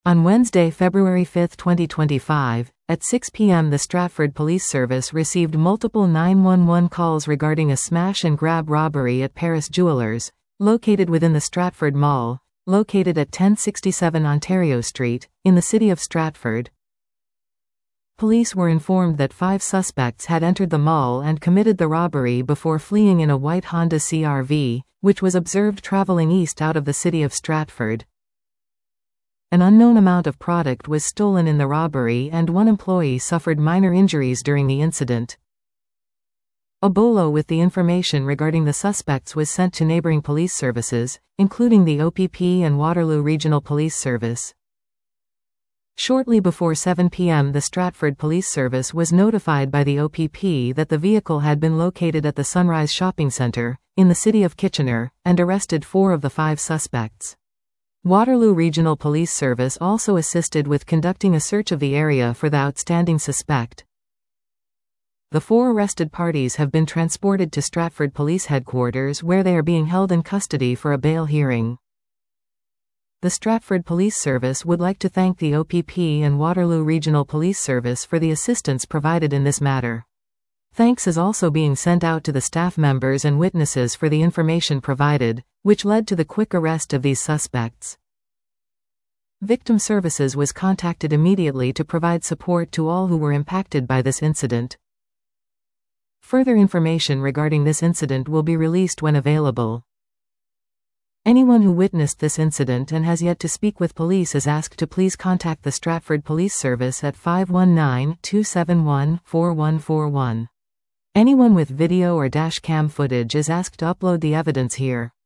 On Wednesday, February 5, 2025, at 6 p.m. the Stratford Police Service received multiple 911 calls regarding a smash-and-grab robbery at Paris Jewelers, located within the Stratford Mall, located at 1067 Ontario Street, in the city of Stratford. Police were informed that 5 suspects had entered the mall and committed the robbery before fleeing in a white Honda CR-V, which was observed traveling east out of the city of Stratford. An unknown amount of product was stolen in the robbery and 1 employee suffered minor injuries during the incident. A bolo with the information regarding the suspects was sent to neighboring police services, including the OPP and Waterloo Regional Police Service. Shortly before 7 p.m. the Stratford Police Service was notified by the OPP that the vehicle had been located at the Sunrise Shopping Centre, in the city of Kitchener, and arrested 4 of the 5 suspects. Waterloo Regional Police Service also assisted with conducting a search of the area for the outstanding suspect. The 4 arrested parties have been transported to Stratford Police Headquarters where they are being held in custody for a bail hearing. The Stratford Police Service would like to thank the OPP and Waterloo Regional Police Service for the assistance provided in this matter. Thanks is also being sent out to the staff members and witnesses for the information provided, which led to the quick arrest of these suspects. Victim Services was contacted immediately to provide support to all who were impacted by this incident. Further information regarding this incident will be released when available. Anyone who witnessed this incident and has yet to speak with police is asked to please contact the Stratford Police Service at 519-271-4141. Anyone with video or dash cam footage is asked to upload the evidence here.